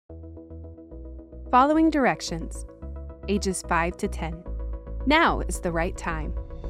Following directions, ages 5 to 10. Now is the right time.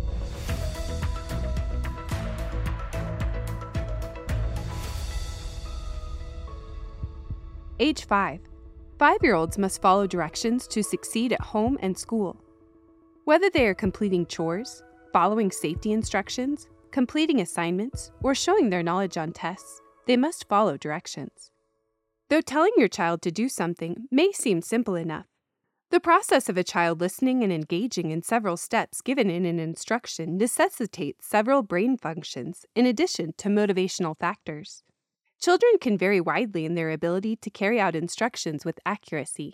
Age 5. 5-year-olds must follow directions to succeed at home and school. Whether they are completing chores, following safety instructions, completing assignments, or showing their knowledge on tests, they must follow directions. Though telling your child to do something may seem simple enough, the process of a child listening and engaging in several steps given in an instruction necessitates several brain functions in addition to motivational factors. Children can vary widely in their ability to carry out instructions with accuracy.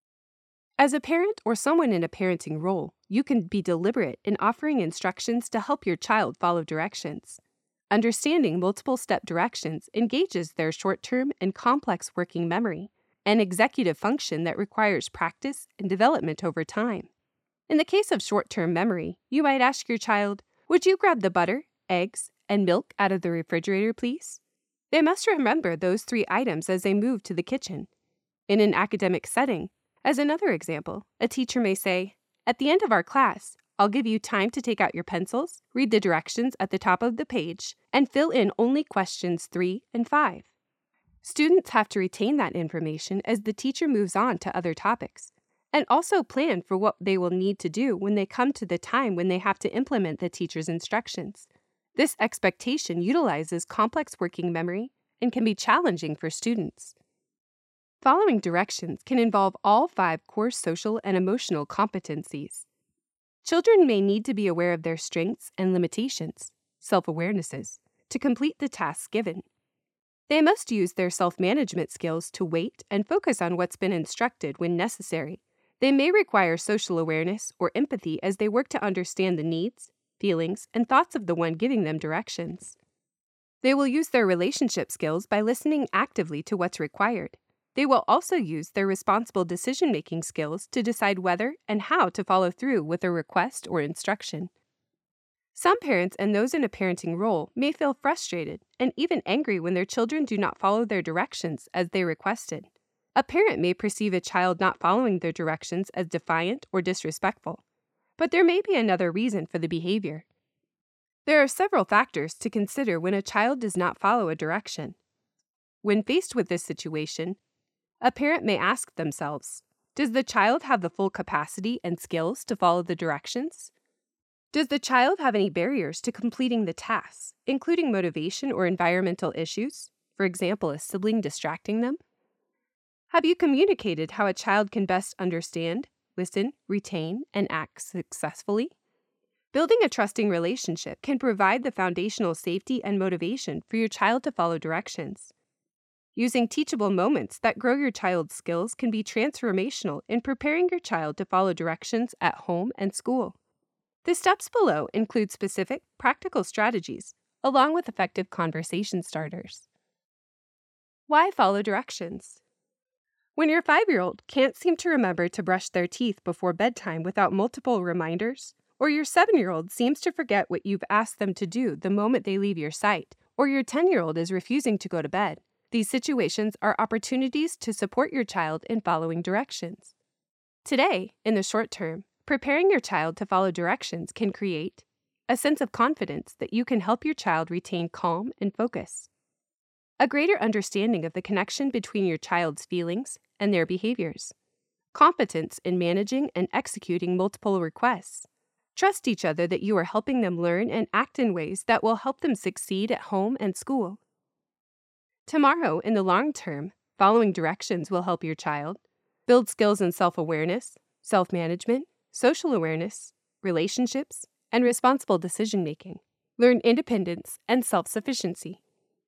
As a parent or someone in a parenting role, you can be deliberate in offering instructions to help your child follow directions. Understanding multiple-step directions engages their short-term and complex working memory, an executive function that requires practice and development over time. In the case of short-term memory, you might ask your child, "Would you grab the butter, eggs, and milk out of the refrigerator, please?" They must remember those 3 items as they move to the kitchen. In an academic setting, as another example, a teacher may say, "At the end of our class, I'll give you time to take out your pencils, read the directions at the top of the page, and fill in only questions 3 and 5. Students have to retain that information as the teacher moves on to other topics, and also plan for what they will need to do when they come to the time when they have to implement the teacher's instructions. This expectation utilizes complex working memory and can be challenging for students. Following directions can involve all 5 core social and emotional competencies. Children may need to be aware of their strengths and limitations, self-awarenesses, to complete the tasks given. They must use their self-management skills to wait and focus on what's been instructed when necessary. They may require social awareness or empathy as they work to understand the needs, feelings, and thoughts of the one giving them directions. They will use their relationship skills by listening actively to what's required. They will also use their responsible decision-making skills to decide whether and how to follow through with a request or instruction. Some parents and those in a parenting role may feel frustrated and even angry when their children do not follow their directions as they requested. A parent may perceive a child not following their directions as defiant or disrespectful, but there may be another reason for the behavior. There are several factors to consider when a child does not follow a direction. When faced with this situation, a parent may ask themselves, does the child have the full capacity and skills to follow the directions? Does the child have any barriers to completing the tasks, including motivation or environmental issues, for example, a sibling distracting them? Have you communicated how a child can best understand, listen, retain, and act successfully? Building a trusting relationship can provide the foundational safety and motivation for your child to follow directions. Using teachable moments that grow your child's skills can be transformational in preparing your child to follow directions at home and school. The steps below include specific, practical strategies, along with effective conversation starters. Why follow directions? When your 5-year-old can't seem to remember to brush their teeth before bedtime without multiple reminders, or your 7-year-old seems to forget what you've asked them to do the moment they leave your sight, or your 10-year-old is refusing to go to bed, these situations are opportunities to support your child in following directions. Today, in the short term, preparing your child to follow directions can create a sense of confidence that you can help your child retain calm and focus, a greater understanding of the connection between your child's feelings and their behaviors, competence in managing and executing multiple requests. Trust each other that you are helping them learn and act in ways that will help them succeed at home and school. Tomorrow, in the long term, following directions will help your child build skills in self-awareness, self-management, social awareness, relationships, and responsible decision-making. Learn independence and self-sufficiency.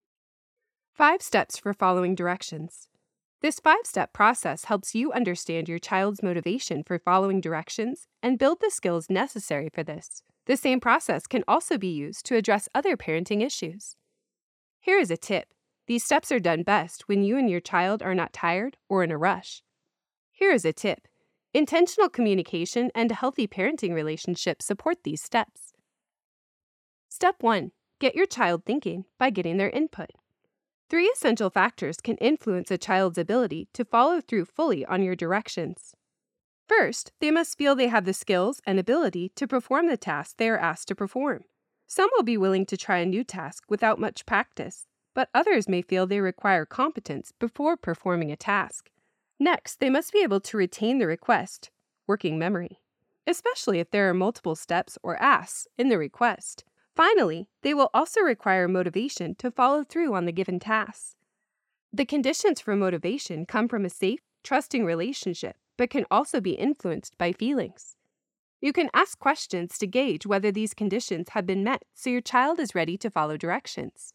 5 steps for following directions. This 5-step process helps you understand your child's motivation for following directions and build the skills necessary for this. The same process can also be used to address other parenting issues. Here is a tip. These steps are done best when you and your child are not tired or in a rush. Here is a tip. Intentional communication and a healthy parenting relationship support these steps. Step 1. Get your child thinking by getting their input. 3 essential factors can influence a child's ability to follow through fully on your directions. First, they must feel they have the skills and ability to perform the task they are asked to perform. Some will be willing to try a new task without much practice, but others may feel they require competence before performing a task. Next, they must be able to retain the request, working memory, especially if there are multiple steps or asks in the request. Finally, they will also require motivation to follow through on the given tasks. The conditions for motivation come from a safe, trusting relationship, but can also be influenced by feelings. You can ask questions to gauge whether these conditions have been met so your child is ready to follow directions.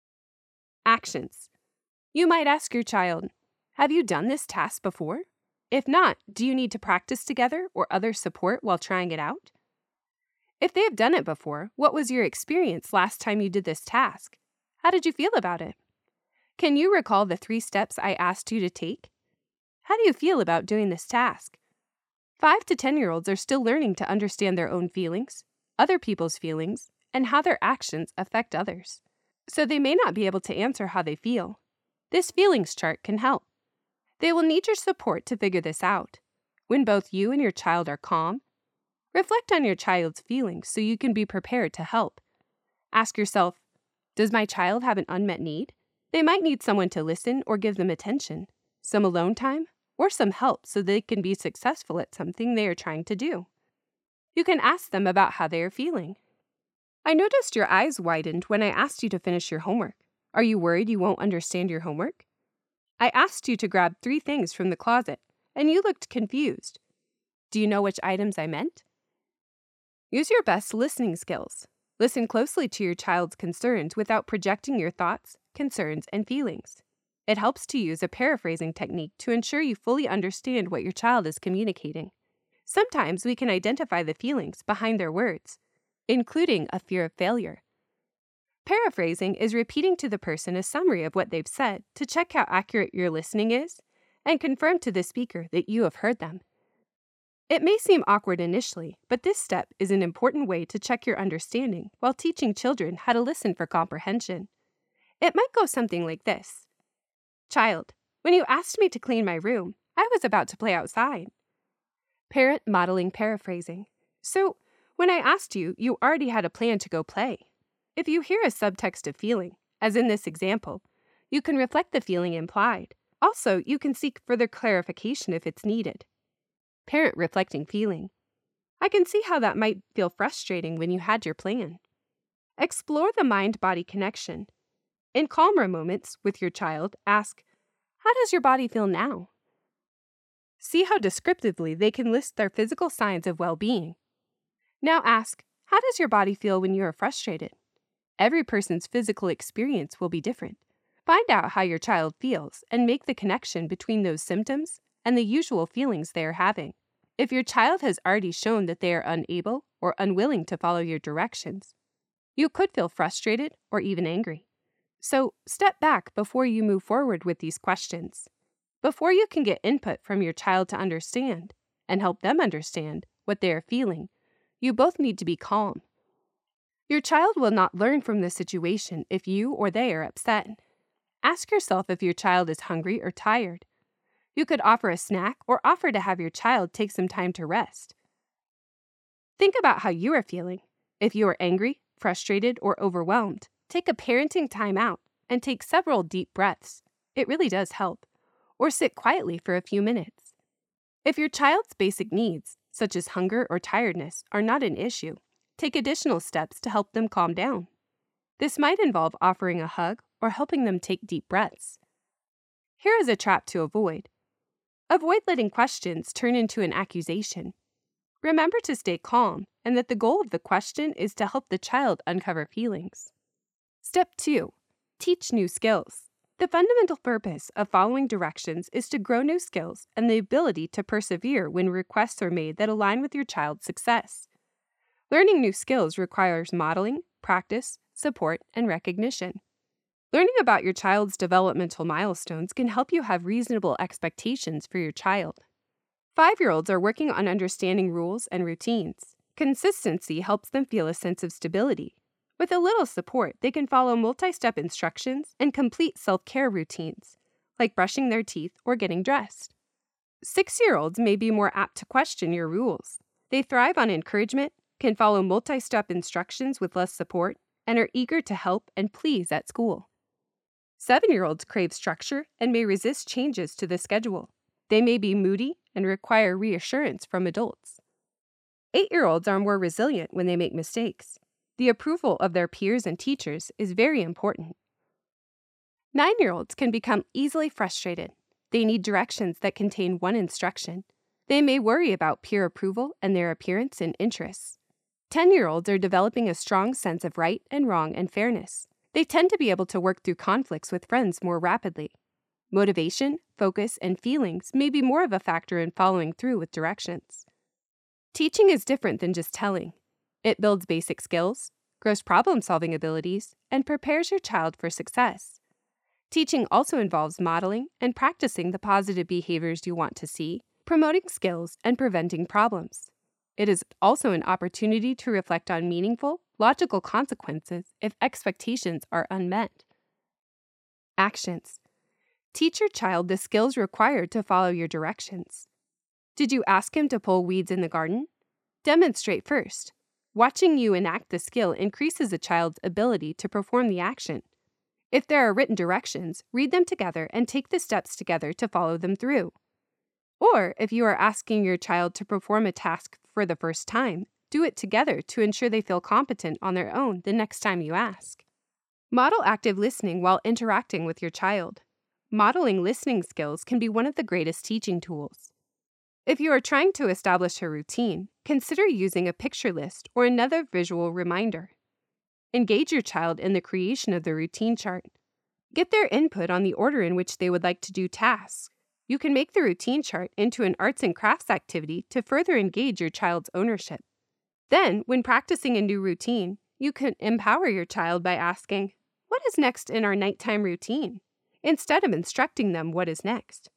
Actions. You might ask your child, "Have you done this task before? If not, do you need to practice together or other support while trying it out?" If they have done it before, what was your experience last time you did this task? How did you feel about it? Can you recall the 3 steps I asked you to take? How do you feel about doing this task? 5 to 10-year-olds are still learning to understand their own feelings, other people's feelings, and how their actions affect others. So they may not be able to answer how they feel. This feelings chart can help. They will need your support to figure this out. When both you and your child are calm, reflect on your child's feelings so you can be prepared to help. Ask yourself, does my child have an unmet need? They might need someone to listen or give them attention, some alone time, or some help so they can be successful at something they are trying to do. You can ask them about how they are feeling. I noticed your eyes widened when I asked you to finish your homework. Are you worried you won't understand your homework? I asked you to grab 3 things from the closet, and you looked confused. Do you know which items I meant? Use your best listening skills. Listen closely to your child's concerns without projecting your thoughts, concerns, and feelings. It helps to use a paraphrasing technique to ensure you fully understand what your child is communicating. Sometimes we can identify the feelings behind their words, including a fear of failure. Paraphrasing is repeating to the person a summary of what they've said to check how accurate your listening is and confirm to the speaker that you have heard them. It may seem awkward initially, but this step is an important way to check your understanding while teaching children how to listen for comprehension. It might go something like this. Child, when you asked me to clean my room, I was about to play outside. Parent modeling paraphrasing. So, when I asked you, you already had a plan to go play. If you hear a subtext of feeling, as in this example, you can reflect the feeling implied. Also, you can seek further clarification if it's needed. Parent reflecting feeling. I can see how that might feel frustrating when you had your plan. Explore the mind-body connection. In calmer moments with your child, ask, how does your body feel now? See how descriptively they can list their physical signs of well-being. Now ask, how does your body feel when you are frustrated? Every person's physical experience will be different. Find out how your child feels and make the connection between those symptoms and the usual feelings they are having. If your child has already shown that they are unable or unwilling to follow your directions, you could feel frustrated or even angry. So, step back before you move forward with these questions. Before you can get input from your child to understand and help them understand what they are feeling, you both need to be calm. Your child will not learn from the situation if you or they are upset. Ask yourself if your child is hungry or tired. You could offer a snack or offer to have your child take some time to rest. Think about how you are feeling. If you are angry, frustrated, or overwhelmed, take a parenting time out and take several deep breaths. It really does help. Or sit quietly for a few minutes. If your child's basic needs, such as hunger or tiredness, are not an issue, take additional steps to help them calm down. This might involve offering a hug or helping them take deep breaths. Here is a trap to avoid. Avoid letting questions turn into an accusation. Remember to stay calm and that the goal of the question is to help the child uncover feelings. Step 2. Teach new skills. The fundamental purpose of following directions is to grow new skills and the ability to persevere when requests are made that align with your child's success. Learning new skills requires modeling, practice, support, and recognition. Learning about your child's developmental milestones can help you have reasonable expectations for your child. 5-year-olds are working on understanding rules and routines. Consistency helps them feel a sense of stability, With a little support, they can follow multi-step instructions and complete self-care routines, like brushing their teeth or getting dressed. 6-year-olds may be more apt to question your rules. They thrive on encouragement, can follow multi-step instructions with less support, and are eager to help and please at school. 7-year-olds crave structure and may resist changes to the schedule. They may be moody and require reassurance from adults. 8-year-olds are more resilient when they make mistakes. The approval of their peers and teachers is very important. 9-year-olds can become easily frustrated. They need directions that contain one instruction. They may worry about peer approval and their appearance and interests. 10-year-olds are developing a strong sense of right and wrong and fairness. They tend to be able to work through conflicts with friends more rapidly. Motivation, focus, and feelings may be more of a factor in following through with directions. Teaching is different than just telling. It builds basic skills, grows problem-solving abilities, and prepares your child for success. Teaching also involves modeling and practicing the positive behaviors you want to see, promoting skills, and preventing problems. It is also an opportunity to reflect on meaningful, logical consequences if expectations are unmet. Actions. Teach your child the skills required to follow your directions. Did you ask him to pull weeds in the garden? Demonstrate first. Watching you enact the skill increases a child's ability to perform the action. If there are written directions, read them together and take the steps together to follow them through. Or, if you are asking your child to perform a task for the first time, do it together to ensure they feel competent on their own the next time you ask. Model active listening while interacting with your child. Modeling listening skills can be one of the greatest teaching tools. If you are trying to establish a routine, consider using a picture list or another visual reminder. Engage your child in the creation of the routine chart. Get their input on the order in which they would like to do tasks. You can make the routine chart into an arts and crafts activity to further engage your child's ownership. Then, when practicing a new routine, you can empower your child by asking, "What is next in our nighttime routine?" instead of instructing them what is next.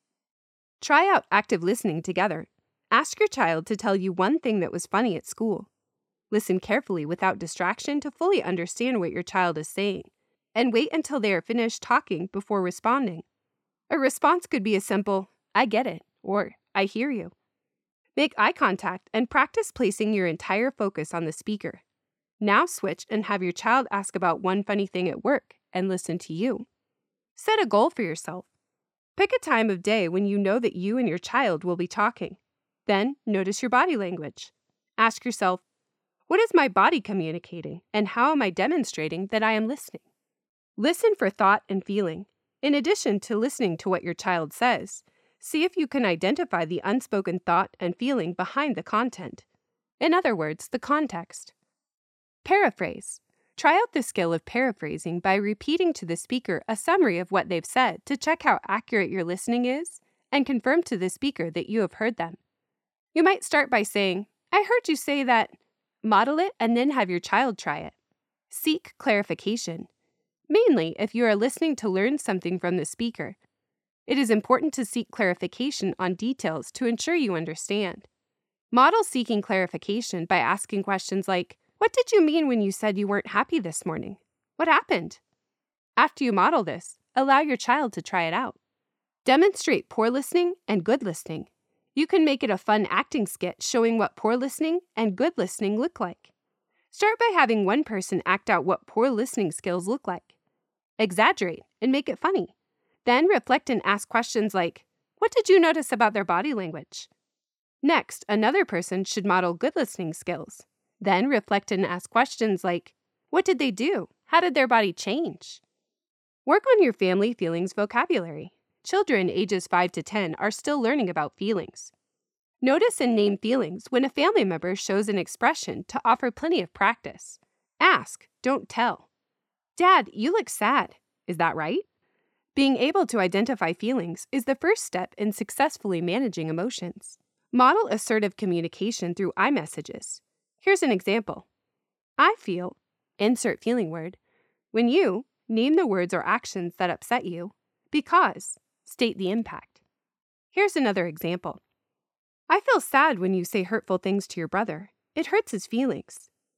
Try out active listening together. Ask your child to tell you one thing that was funny at school. Listen carefully without distraction to fully understand what your child is saying, and wait until they are finished talking before responding. A response could be a simple, "I get it," or "I hear you." Make eye contact and practice placing your entire focus on the speaker. Now switch and have your child ask about one funny thing at work and listen to you. Set a goal for yourself. Pick a time of day when you know that you and your child will be talking. Then notice your body language. Ask yourself, what is my body communicating, and how am I demonstrating that I am listening? Listen for thought and feeling. In addition to listening to what your child says, see if you can identify the unspoken thought and feeling behind the content. In other words, the context. Paraphrase. Try out the skill of paraphrasing by repeating to the speaker a summary of what they've said to check how accurate your listening is and confirm to the speaker that you have heard them. You might start by saying, "I heard you say that." Model it and then have your child try it. Seek clarification. Mainly if you are listening to learn something from the speaker. It is important to seek clarification on details to ensure you understand. Model seeking clarification by asking questions like, "What did you mean when you said you weren't happy this morning? What happened?" After you model this, allow your child to try it out. Demonstrate poor listening and good listening. You can make it a fun acting skit showing what poor listening and good listening look like. Start by having one person act out what poor listening skills look like. Exaggerate and make it funny. Then reflect and ask questions like, "What did you notice about their body language?" Next, another person should model good listening skills. Then reflect and ask questions like, "What did they do? How did their body change?" Work on your family feelings vocabulary. Children ages 5 to 10 are still learning about feelings. Notice and name feelings when a family member shows an expression to offer plenty of practice. Ask, don't tell. "Dad, you look sad. Is that right?" Being able to identify feelings is the first step in successfully managing emotions. Model assertive communication through iMessages. Here's an example. "I feel," insert feeling word, "when you," name the words or actions that upset you, "because," state the impact. Here's another example. "I feel sad when you say hurtful things to your brother. It hurts his feelings."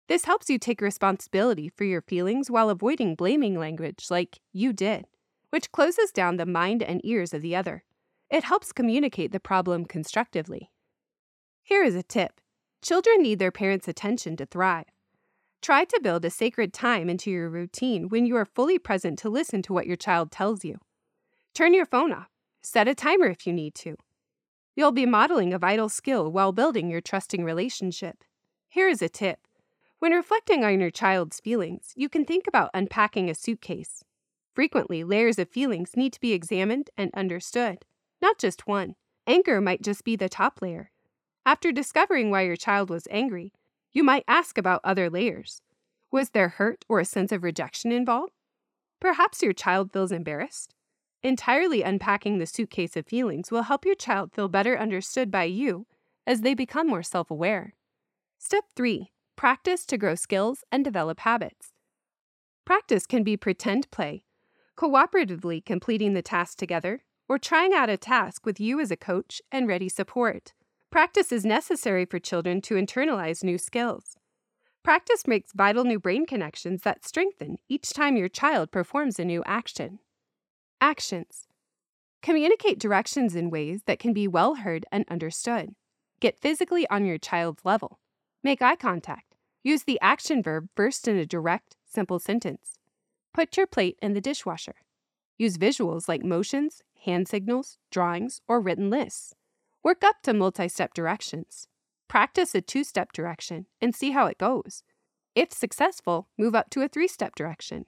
This helps you take responsibility for your feelings while avoiding blaming language like "you did," which closes down the mind and ears of the other. It helps communicate the problem constructively. Here is a tip. Children need their parents' attention to thrive. Try to build a sacred time into your routine when you are fully present to listen to what your child tells you. Turn your phone off. Set a timer if you need to. You'll be modeling a vital skill while building your trusting relationship. Here is a tip. When reflecting on your child's feelings, you can think about unpacking a suitcase. Frequently, layers of feelings need to be examined and understood, not just one. Anger might just be the top layer. After discovering why your child was angry, you might ask about other layers. Was there hurt or a sense of rejection involved? Perhaps your child feels embarrassed. Entirely unpacking the suitcase of feelings will help your child feel better understood by you as they become more self-aware. Step 3. Practice to grow skills and develop habits. Practice can be pretend play, cooperatively completing the task together, or trying out a task with you as a coach and ready support. Practice is necessary for children to internalize new skills. Practice makes vital new brain connections that strengthen each time your child performs a new action. Actions. Communicate directions in ways that can be well heard and understood. Get physically on your child's level. Make eye contact. Use the action verb first in a direct, simple sentence. Put your plate in the dishwasher. Use visuals like motions, hand signals, drawings, or written lists. Work up to multi-step directions. Practice a 2-step direction and see how it goes. If successful, move up to a 3-step direction.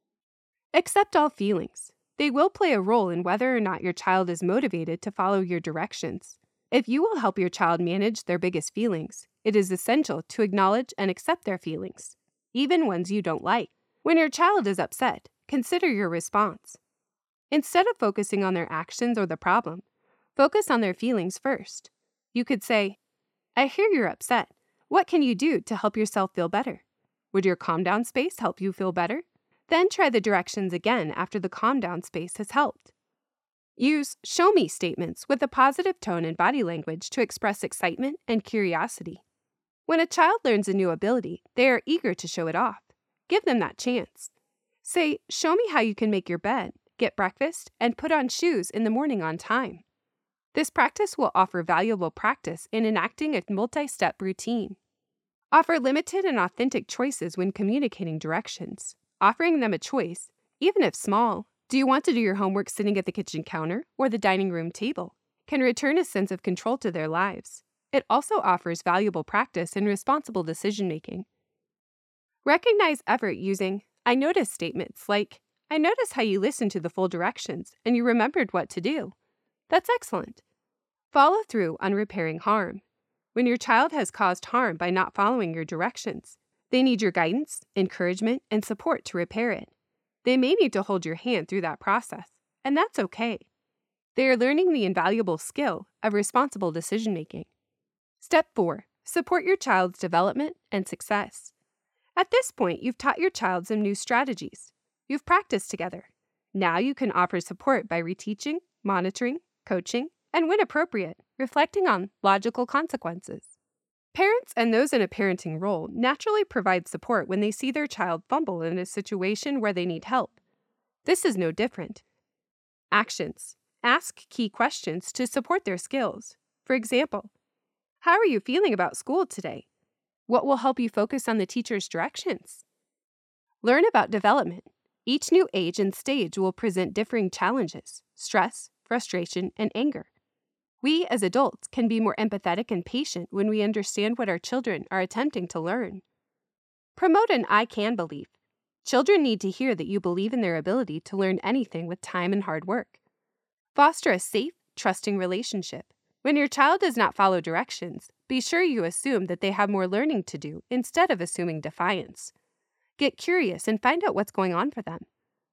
Accept all feelings. They will play a role in whether or not your child is motivated to follow your directions. If you will help your child manage their biggest feelings, it is essential to acknowledge and accept their feelings, even ones you don't like. When your child is upset, consider your response. Instead of focusing on their actions or the problem, focus on their feelings first. You could say, "I hear you're upset. What can you do to help yourself feel better? Would your calm down space help you feel better?" Then try the directions again after the calm down space has helped. Use show me statements with a positive tone and body language to express excitement and curiosity. When a child learns a new ability, they are eager to show it off. Give them that chance. Say, "Show me how you can make your bed, get breakfast, and put on shoes in the morning on time." This practice will offer valuable practice in enacting a multi-step routine. Offer limited and authentic choices when communicating directions. Offering them a choice, even if small, do you want to do your homework sitting at the kitchen counter or the dining room table, can return a sense of control to their lives. It also offers valuable practice in responsible decision-making. Recognize effort using "I notice" statements like, "I notice how you listened to the full directions and you remembered what to do. That's excellent." Follow through on repairing harm. When your child has caused harm by not following your directions, they need your guidance, encouragement, and support to repair it. They may need to hold your hand through that process, and that's okay. They are learning the invaluable skill of responsible decision-making. Step 4. Support your child's development and success. At this point, you've taught your child some new strategies. You've practiced together. Now you can offer support by reteaching, monitoring, coaching, and when appropriate, reflecting on logical consequences. Parents and those in a parenting role naturally provide support when they see their child fumble in a situation where they need help. This is no different. Actions. Ask key questions to support their skills. For example, how are you feeling about school today? What will help you focus on the teacher's directions? Learn about development. Each new age and stage will present differing challenges, stress, frustration, and anger. We, as adults, can be more empathetic and patient when we understand what our children are attempting to learn. Promote an "I can" belief. Children need to hear that you believe in their ability to learn anything with time and hard work. Foster a safe, trusting relationship. When your child does not follow directions, be sure you assume that they have more learning to do instead of assuming defiance. Get curious and find out what's going on for them.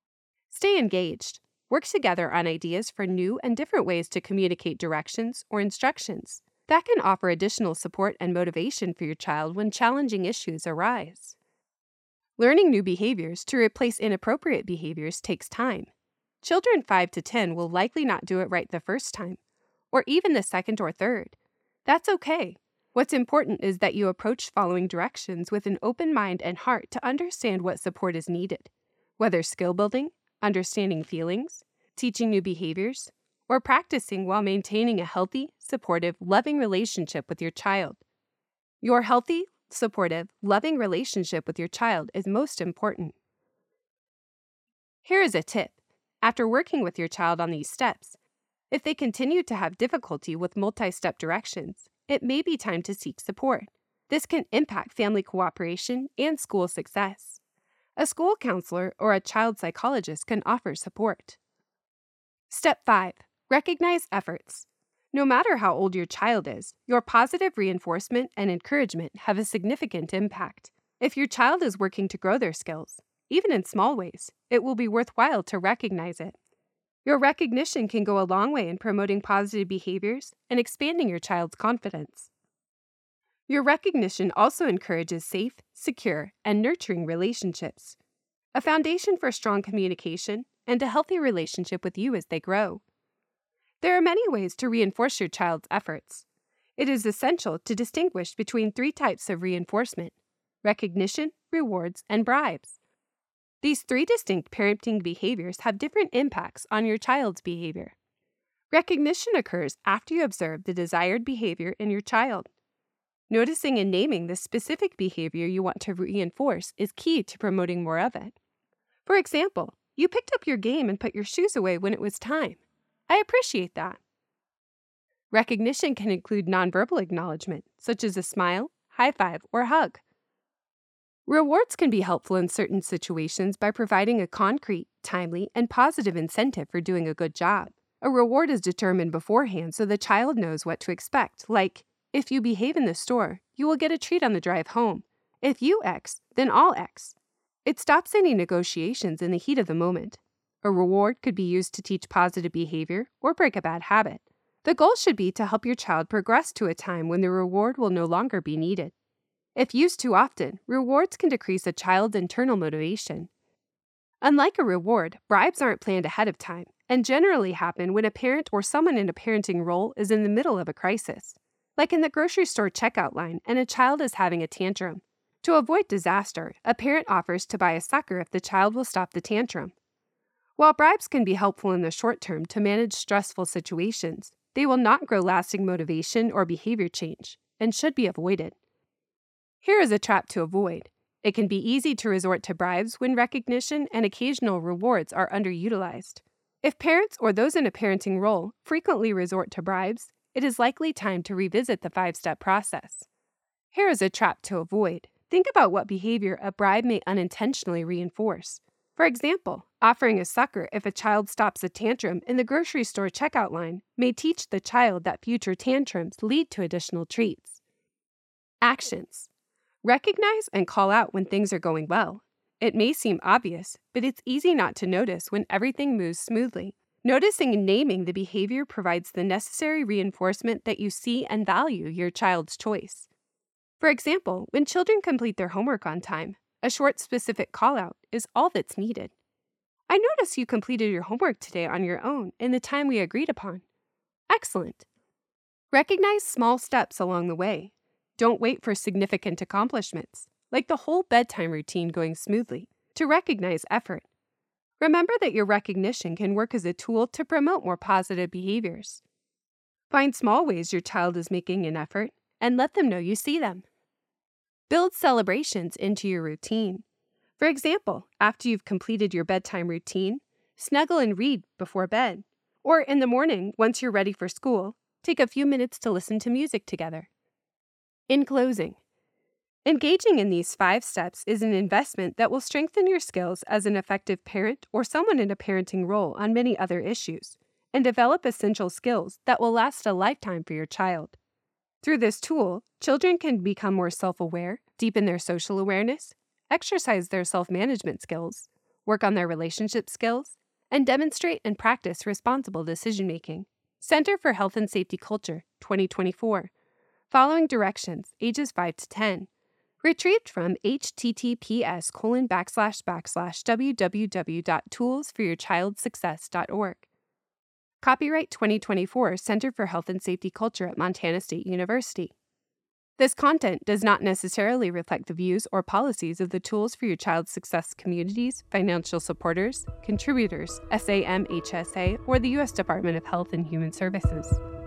Stay engaged. Work together on ideas for new and different ways to communicate directions or instructions. That can offer additional support and motivation for your child when challenging issues arise. Learning new behaviors to replace inappropriate behaviors takes time. Children 5 to 10 will likely not do it right the first time, or even the second or third. That's okay. What's important is that you approach following directions with an open mind and heart to understand what support is needed, whether skill building, understanding feelings, teaching new behaviors, or practicing while maintaining a healthy, supportive, loving relationship with your child. Your healthy, supportive, loving relationship with your child is most important. Here is a tip. After working with your child on these steps, if they continue to have difficulty with multi-step directions, it may be time to seek support. This can impact family cooperation and school success. A school counselor or a child psychologist can offer support. Step 5. Recognize efforts. No matter how old your child is, your positive reinforcement and encouragement have a significant impact. If your child is working to grow their skills, even in small ways, it will be worthwhile to recognize it. Your recognition can go a long way in promoting positive behaviors and expanding your child's confidence. Your recognition also encourages safe, secure, and nurturing relationships, a foundation for strong communication and a healthy relationship with you as they grow. There are many ways to reinforce your child's efforts. It is essential to distinguish between 3 types of reinforcement: recognition, rewards, and bribes. These 3 distinct parenting behaviors have different impacts on your child's behavior. Recognition occurs after you observe the desired behavior in your child. Noticing and naming the specific behavior you want to reinforce is key to promoting more of it. For example, you picked up your game and put your shoes away when it was time. I appreciate that. Recognition can include nonverbal acknowledgement, such as a smile, high five, or hug. Rewards can be helpful in certain situations by providing a concrete, timely, and positive incentive for doing a good job. A reward is determined beforehand so the child knows what to expect, like, if you behave in the store, you will get a treat on the drive home. If you X, then I'll X. It stops any negotiations in the heat of the moment. A reward could be used to teach positive behavior or break a bad habit. The goal should be to help your child progress to a time when the reward will no longer be needed. If used too often, rewards can decrease a child's internal motivation. Unlike a reward, bribes aren't planned ahead of time and generally happen when a parent or someone in a parenting role is in the middle of a crisis, like in the grocery store checkout line and a child is having a tantrum. To avoid disaster, a parent offers to buy a sucker if the child will stop the tantrum. While bribes can be helpful in the short term to manage stressful situations, they will not grow lasting motivation or behavior change and should be avoided. Here is a trap to avoid. It can be easy to resort to bribes when recognition and occasional rewards are underutilized. If parents or those in a parenting role frequently resort to bribes, it is likely time to revisit the 5-step process. Here is a trap to avoid. Think about what behavior a bribe may unintentionally reinforce. For example, offering a sucker if a child stops a tantrum in the grocery store checkout line may teach the child that future tantrums lead to additional treats. Actions. Recognize and call out when things are going well. It may seem obvious, but it's easy not to notice when everything moves smoothly. Noticing and naming the behavior provides the necessary reinforcement that you see and value your child's choice. For example, when children complete their homework on time, a short specific call-out is all that's needed. I notice you completed your homework today on your own in the time we agreed upon. Excellent. Recognize small steps along the way. Don't wait for significant accomplishments, like the whole bedtime routine going smoothly, to recognize effort. Remember that your recognition can work as a tool to promote more positive behaviors. Find small ways your child is making an effort and let them know you see them. Build celebrations into your routine. For example, after you've completed your bedtime routine, snuggle and read before bed. Or in the morning, once you're ready for school, take a few minutes to listen to music together. In closing, engaging in these 5 steps is an investment that will strengthen your skills as an effective parent or someone in a parenting role on many other issues, and develop essential skills that will last a lifetime for your child. Through this tool, children can become more self-aware, deepen their social awareness, exercise their self-management skills, work on their relationship skills, and demonstrate and practice responsible decision-making. Center for Health and Safety Culture, 2024. Following directions, ages 5 to 10. Retrieved from https://www.toolsforyourchildsuccess.org. Copyright 2024 Center for Health and Safety Culture at Montana State University. This content does not necessarily reflect the views or policies of the Tools for Your Child's Success communities, financial supporters, contributors, SAMHSA, or the U.S. Department of Health and Human Services.